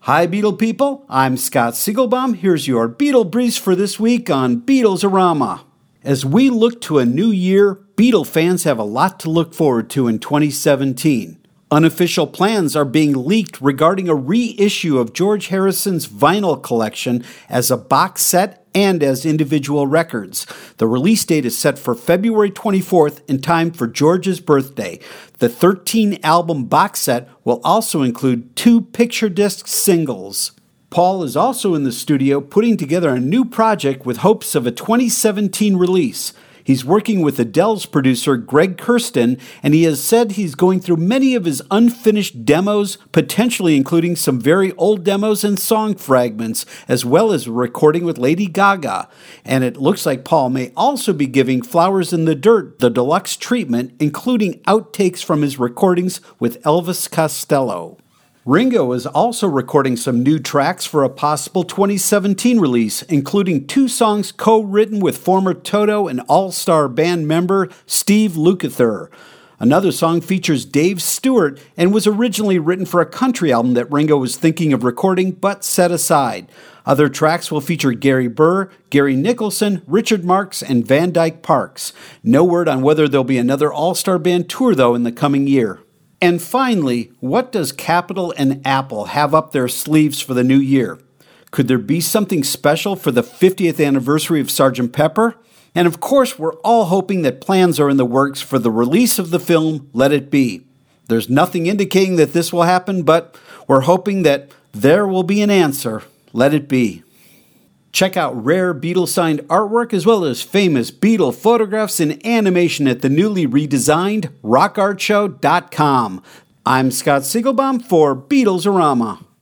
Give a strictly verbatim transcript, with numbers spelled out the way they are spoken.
Hi, Beatle people. I'm Scott Siegelbaum. Here's your Beatle Briefs for this week on Beatles-orama. As we look to a new year, Beatle fans have a lot to look forward to in twenty seventeen. Unofficial plans are being leaked regarding a reissue of George Harrison's vinyl collection as a box set and as individual records. The release date is set for February twenty-fourth in time for George's birthday. The thirteen-album box set will also include two picture disc singles. Paul is also in the studio putting together a new project with hopes of a twenty seventeen release. He's working with Adele's producer, Greg Kurstin, and he has said he's going through many of his unfinished demos, potentially including some very old demos and song fragments, as well as a recording with Lady Gaga. And it looks like Paul may also be giving Flowers in the Dirt the deluxe treatment, including outtakes from his recordings with Elvis Costello. Ringo is also recording some new tracks for a possible twenty seventeen release, including two songs co-written with former Toto and All-Star Band member Steve Lukather. Another song features Dave Stewart and was originally written for a country album that Ringo was thinking of recording but set aside. Other tracks will feature Gary Burr, Gary Nicholson, Richard Marx, and Van Dyke Parks. No word on whether there'll be another All-Star Band tour, though, in the coming year. And finally, what does Capitol and Apple have up their sleeves for the new year? Could there be something special for the fiftieth anniversary of Sergeant Pepper? And of course, we're all hoping that plans are in the works for the release of the film Let It Be. There's nothing indicating that this will happen, but we're hoping that there will be an answer. Let it be. Check out rare Beatle-signed artwork as well as famous Beatle photographs and animation at the newly redesigned rock art show dot com. I'm Scott Siegelbaum for Beatles-orama.